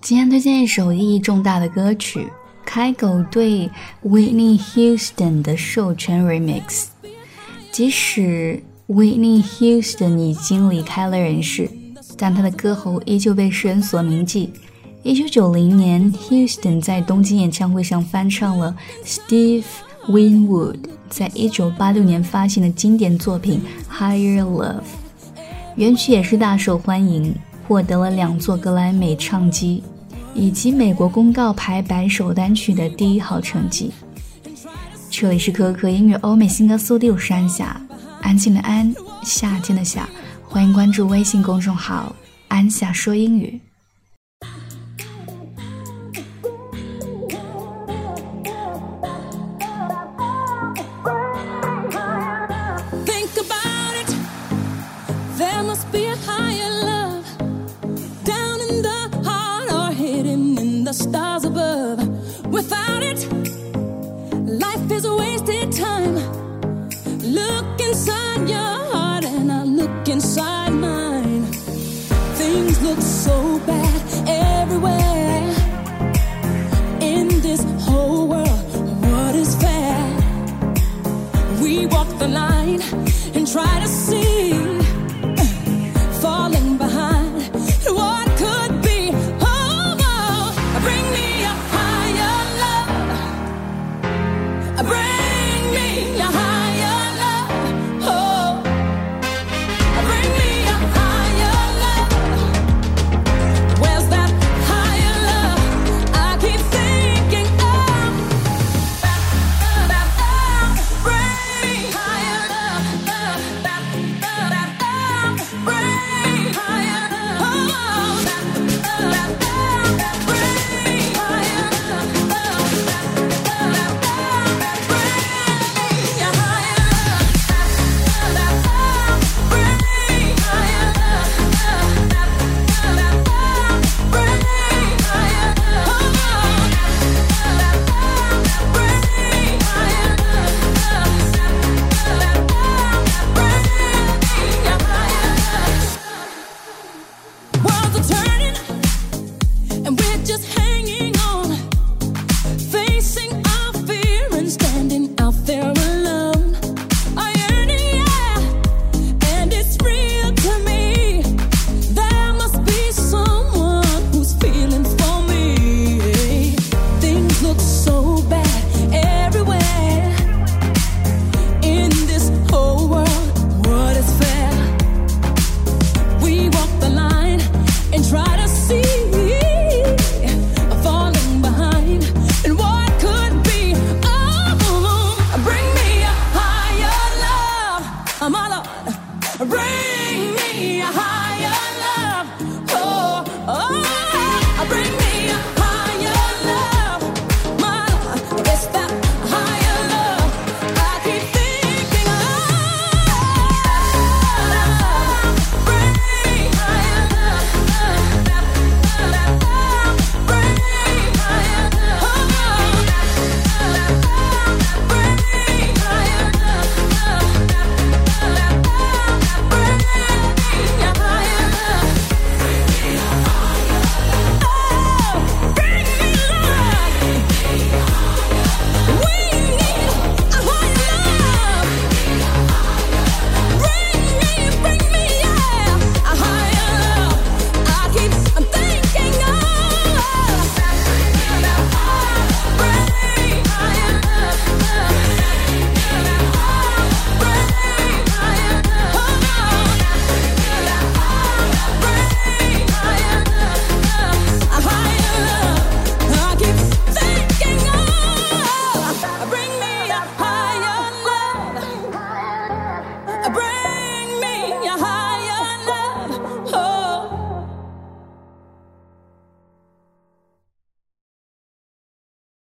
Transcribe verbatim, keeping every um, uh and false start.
今天推荐一首意义重大的歌曲，开狗对 Whitney Houston 的授权 remix。 即使 Whitney Houston 已经离开了人世，但她的歌喉依旧被世人所铭记。一九九零年 Houston 在东京演唱会上翻唱了 Steve Winwood 在一九八六年发行的经典作品 Higher Love， 原曲也是大受欢迎，获得了两座格莱美唱机以及美国公告牌百首单曲的第一号成绩。这里是可可音乐欧美新歌速递，我是安夏，安静的安，夏天的夏，欢迎关注微信公众号安夏说英语。 Stars above. Without it, life is a wasted time. Look inside your heart and I look inside mine. Things look so bad everywhere. In this whole world, what is fair? We walk the line and try to see, falling behind what could be. Bring me a higher love. Bring me a higher love. Oh, bring me a higher love. Where's that higher love I keep thinking of? Bring me higher love. Bring me higher love. Bring